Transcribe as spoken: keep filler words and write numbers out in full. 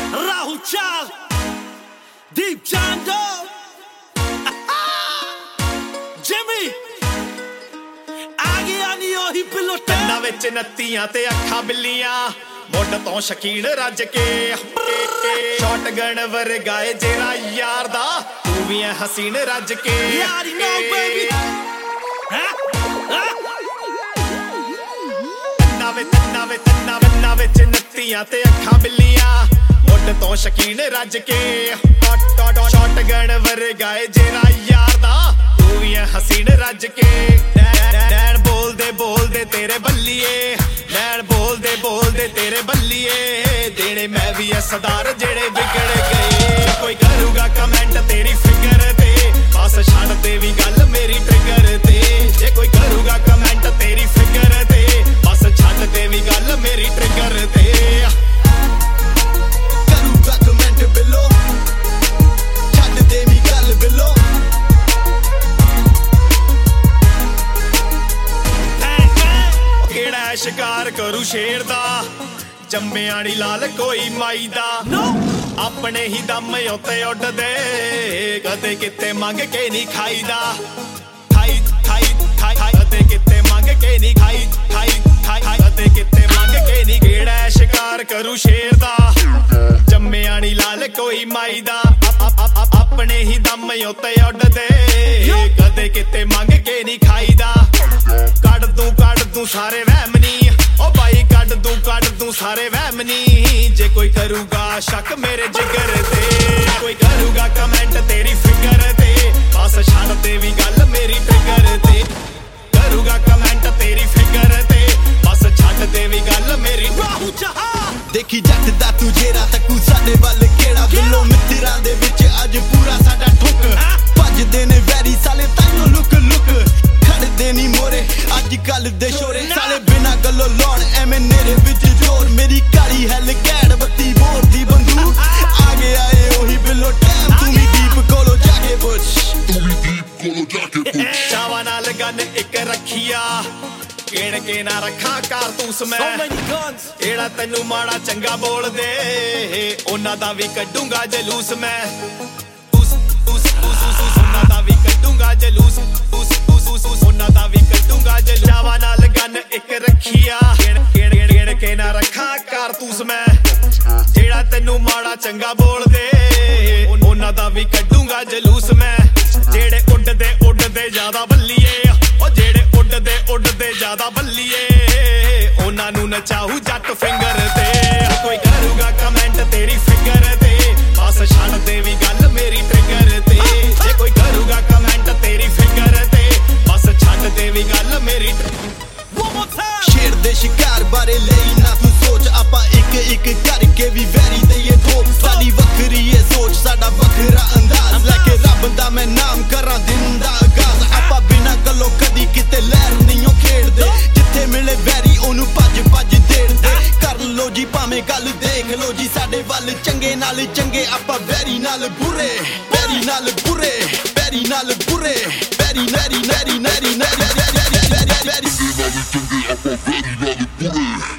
Rahul Chal, Deep Chando, Jimmy, आगे आनी ओही पिलोटे ਕੰਨਾਂ ਵਿੱਚ ਨੱਤੀਆਂ ਤੇ ਅੱਖਾਂ ਬਿੱਲੀਆਂ ਮੁੱਢ ਤੋਂ ਸ਼ਕੀਨ ਰੱਜ ਕੇ ਸ਼ਾਟਗਨ ਵਰਗਾਏ ਜਿਹੜਾ ਯਾਰ ਦਾ ਤੂੰ ਵੀ ਐ ਹਸੀਨ ਰੱਜ ਕੇ ਯਾਰੀ ਨੋ ਬੇਬੀ ਕੰਨਾਂ ਵਿੱਚ ਕੰਨਾਂ ਵਿੱਚ ਕੰਨਾਂ ਵਿੱਚ ਨੱਤੀਆਂ ਤੇ ਅੱਖਾਂ ਬਿੱਲੀਆਂ ਮੁੱਢ ਤੋਂ ਸ਼ਕੀਨ ਰੱਜ ਕੇ ਸ਼ਾਟਗਨ ਵਰਗਾਏ ਜਿਹੜਾ ਯਾਰ ਦਾ ਤੂੰ ਵੀ ਐ ਹਸੀਨ ਰੱਜ ਕੇ ਨੈਣ ਬੋਲਦੇ ਬੋਲਦੇ ਤੇਰੇ ਬੱਲੀਏ ਨੈਣ ਬੋਲਦੇ ਬੋਲਦੇ ਤੇਰੇ ਬੱਲੀਏ ਦੇਣੇ ਮੈਂ ਵੀ ਐ ਸਰਦਾਰ ਜਿਹੜੇ ਵਿਗੜ ਗਏ ਕੋਈ ਕਰੂਗਾ ਕਮੈਂਟ ਤੇਰੀ ਫਿਗਰ ਤੇ ਬਸ ਛੱਡ ਦੇ ਵੀ ਗੱਲ ਮੇਰੀ ਟ੍ਰਿਗਰ ਤੇ ਜੇ ਕੋਈ ਕਰੂਗਾ ਕਮੈਂਟ ਤੇਰੀ ਫਿਗਰ ਤੇ ਬਸ ਛੱਡ ਦੇ ਵੀ ਗੱਲ ਮੇਰੀ ਟ੍ਰਿਗਰ ਤੇ ਕਰੂਗਾ ਕਮੈਂਟ ਬਿਲੋ ਛੱਡ ਦੇ ਵੀ ਗੱਲ ਬਿਲੋ ਕਿਹੜਾ ਸ਼ਿਕਾਰ ਕਰੂ ਸ਼ੇਰ ਦਾ ਜੰਮਿਆ ਨੀ ਲਾਲ ਕੋਈ ਮਾਈ ਦਾ ਆਪਣੇ ਹੀ ਦਮ ਉੱਤੇ ਉੱਡਦੇ ਕਦੇ ਕਿਤੇ ਮੰਗ ਕੇ ਨਹੀਂ ਖਾਈਦਾ ਖਾਈ ਖਾਈ ਖਾਈ ਕਦੇ ਕਿਤੇ ਮੰਗ ਕੇ ਨਹੀਂ ਖਾਈ ਖਾਈ ਖਾਈ ਕਦੇ ਕਿਤੇ ਮੰਗ ਕੇ ਨਹੀਂ ਕਿਹੜਾ ਸ਼ਿਕਾਰ ਕਰੂ ਸ਼ੇਰ ਦਾ ਜੰਮਿਆ ਨੀ ਲਾਲ ਕੋਈ ਮਾਈ ਦਾ ਆਪਣੇ ਹੀ ਦਮ ਉੱਤੇ ਉੱਡਦੇ ਕਦੇ ਕਿਤੇ ਮੰਗ ਕੇ ਨਹੀਂ ਖਾਈਦਾ ਕੱਢ ਦੂੰ ਕੱਢ ਦੂੰ ਸਾਰੇ ਵਹਿਮ ਨੀ ਓ ਬਾਈ ਕੱਢ ਦੂੰ ਕੱਢ ਦੂੰ ਸਾਰੇ ਵਹਿਮ ਨੀ ਜੇ ਕੋਈ ਕਰੂਗਾ ਸ਼ੱਕ ਮੇਰੇ ਜਿਗਰ ਤੇ ਕੋਈ ਕਰੂਗਾ ਕਮੈਂਟ ਤੇਰੀ ਫਿਗਰ ਤੇ ਬਸ ਛੱਡ ਦੇ ਵੀ ਗੱਲ ਮੇਰੀ ਟ੍ਰਿਗਰ ਤੇ ਕਰੂਗਾ ਕਮੈਂਟ ਤੇਰੀ ਫਿਗਰ ਤੇ ਬਸ ਛੱਡ ਦੇ ਵੀ ਗੱਲ ਮੇਰੀ Rahul Chal, ਦੇਖੀ ਜੱਟ ਦਾ ਤੂੰ ਜਿਹੜਾ ਤੱਕੂ ਸਾਡੇ ਵੱਲ ਕਿਹੜਾ ਬਿੱਲੋ ਮਿੱਤਰਾਂ ਦੇ ਵਿੱਚ ਅੱਜ ਪੂਰਾ ਸਾਡਾ ਠੁੱਕ ਭੱਜਦੇ ਨੇ ਵੈਰੀ ਸਾਲੇ ਤਾਈਓ ਲੁਕ ਲੁਕ ਖੜਦੇ ਨਹੀਂ ਮੋਰੇ ਅੱਜ ਕੱਲ ਦੇ ਸ਼ੋਰੇ ਸਾਲੇ ਬਿਨਾ ਗੱਲੋਂ ਲਾਉਣ ਐਵੇਂ ਨੇਰੇ ਵਿੱਚ ਜੋਰ ਮੇਰੀ ਕਾਲੀ ਹੈਲ ਕੈੜ ਬੱਤੀ ਬੋਰ ਦੀ ਬੰਦੂਕ ਆ ਗਿਆ ਏ ਉਹੀ ਬਿੱਲੋ ਟਾਈਮ ਤੂੰ ਵੀ ਦੀਪ ਕੋਲੋਂ ਜਾ ਕੇ ਪੁੱਛ ਤੂੰ ਵੀ ਦੀਪ ਕੋਲੋਂ ਜਾ ਕੇ ਪੁੱਛ ਚਾਵਾਂ ਨਾਲ ਗਨ ਇੱਕ ਰੱਖੀਆ ਕਿਣ ਕੇ ਨਾ ਰੱਖਾਂ ਕਾਰਤੂਸ ਮੈਂ so many guns. ਜਿਹੜਾ ਤੈਨੂੰ ਮਾੜਾ ਚੰਗਾ ਬੋਲਦੇ ਉਹਨਾਂ ਦਾ ਵੀ ਕੱਢੂੰਗਾ ਜਲੂਸ ਮੈਂ ਉਸ ਉਸ ਉਸ ਉਹਨਾਂ ਦਾ ਵੀ ਕੱਢੂੰਗਾ ਜਲੂਸ ਉਸ ਉਸ ਉਸ ਉਹਨਾਂ ਦਾ ਵੀ ਕੱਢੂੰਗਾ ਜਲੂਸ ਚਾਵਾਂ ਨਾਲ ਗਨ ਇੱਕ ਰੱਖੀਆ ਕਿਣ ਕਿਣ ਕਿਣ ਕੇ ਨਾ ਰੱਖਾਂ ਕਾਰਤੂਸ ਮੈਂ ਜਿਹੜਾ ਤੈਨੂੰ ਮਾੜਾ ਚੰਗਾ ਬੋਲਦੇ ਉਹਨਾਂ ਦਾ ਵੀ ਕੱਢੂੰਗਾ ਜਲੂਸ ਮੈਂ ਜਿਹੜੇ ਉੱਡਦੇ ਉੱਡਦੇ ਜ਼ਿਆਦਾ ਬੱਲੀਏ ਉਹ ਜਿਹੜੇ ਉੱਡਦੇ ਉੱਡਦੇ ਜ਼ਿਆਦਾ ਬੱਲੀਏ ਉਹਨਾਂ ਨੂੰ ਨਚਾਹੂ ਜੱਟ ਫਿੰਗਰ ਤੇ ਕੋਈ ਕਰੂਗਾ ਕਮੈਂਟ ਤੇਰੀ ਫਿਗਰ ਤੇ ਬਸ ਛੱਡ ਦੇ ਵੀ ਗੱਲ ਮੇਰੀ ਟ੍ਰਿਗਰ ਤੇ ਜੇ ਕੋਈ ਕਰੂਗਾ ਕਮੈਂਟ ਤੇਰੀ ਫਿਗਰ ਤੇ ਬਸ ਛੱਡ ਦੇ ਵੀ ਗੱਲ ਮੇਰੀ One more time. ਸ਼ੇਰ ਦੇ ਸ਼ਿਕਾਰ ਬਾਰੇ ਲਈ ਨਾ ਤੂੰ ਸੋਚ ਆਪਾਂ ਇੱਕ ਇੱਕ ਕਰਕੇ ਵੀ ਵੈਰੀ ਦਈਏ ਠੋਕ ਸਾਡੀ ਵੱਖਰੀ ਏ ਸੋਚ ਸਾਡਾ ਵੱਖਰਾ ਅੰਦਾਜ਼ ਲੈ ਕੇ ਰੱਬ ਦਾ ਮੈਂ ਨਾਮ ਕਰਾਂ ਦਿਨ ਦਾ ਆਗਾਜ਼ ਆਪਾਂ ਬਿਨਾਂ ਗੱਲੋਂ ਕਦੀ ਕਿਤੇ ਲਹਿਰ ਨਹੀਂ ਓ ਖੇਡਦੇ ਜਿੱਥੇ ਮਿਲੇ ਵੈਰੀ ਉਹਨੂੰ ਭੱਜ ਭੱਜ ਦੇੜਦੇ ਕਰ ਲੋ ਜੀ ਭਾਵੇਂ ਗੱਲ ਦੇਖ ਲੋ ਜੀ ਸਾਡੇ ਵੱਲ ਚੰਗੇ ਨਾਲ ਚੰਗੇ ਆਪਾਂ ਵੈਰੀ ਨਾਲ ਬੁਰੇ ਵੈਰੀ ਨਾਲ ਬੁਰੇ ਵੈਰੀ ਨਾਲ ਬੁਰੇ ਵੈਰੀ very very very very very very very Very, very, very, very, very, very, very, very, very,